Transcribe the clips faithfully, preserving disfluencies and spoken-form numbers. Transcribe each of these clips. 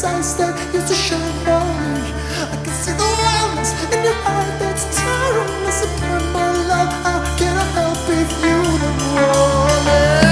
those eyes that used to shine for me. I can see the wildness in your heart that's tearing us apart, my love. How can I help if you don't want it?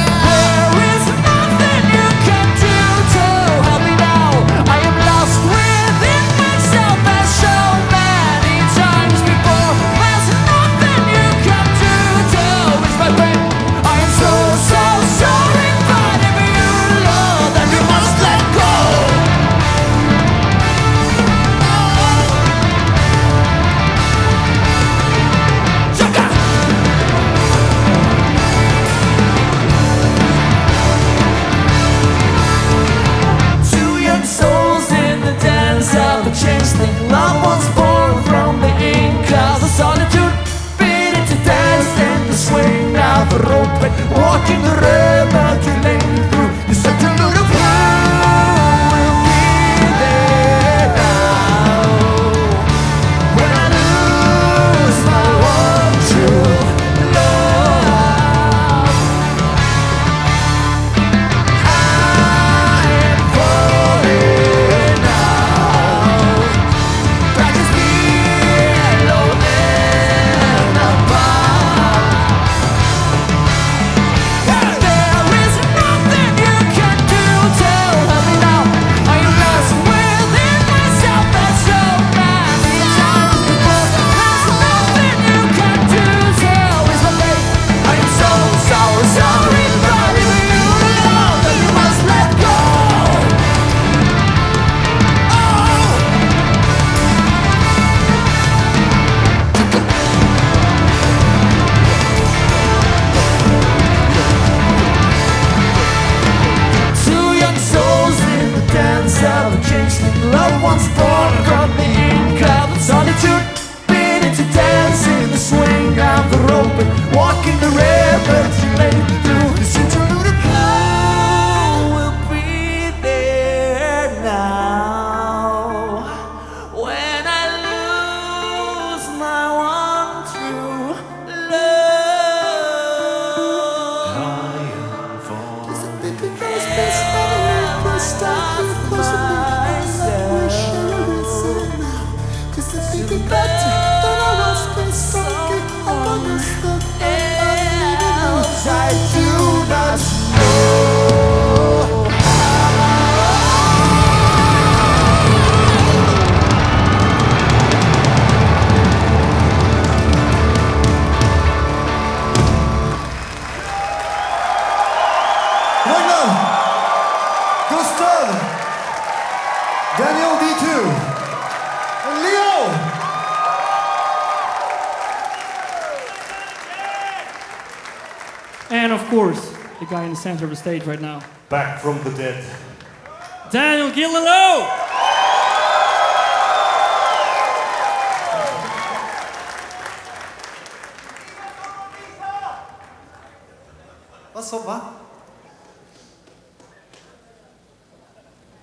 Love was born from the ink of the solitude, beat into dance and the swing of the rope, walking the river to lane through. You said you know the power will be there now. When I lose my one true love, I am falling now. Practice being alone and apart. There is nothing you can do to help me now. I am lost within myself and so many times before. There's nothing you can do to ease my pain. I am so, so sorry, but if you know that you must let go. Two young souls in the dance of a changeling. Love once born from the ink of the solitude, beating to dance in the swing of the rope and walking the river to lane through. You seem to know the power will be there now. When I lose my one true love, I am falling. Because this time we start to close to me, like we should listen. Cause I think it's better than I was been stuck on the stuff else I do not know. Ragnar, Gustav, Daniel D two, and Leo. And of course, the guy in the center of the stage right now, Back from the dead. Daniel Gillenlow! Vad så, va?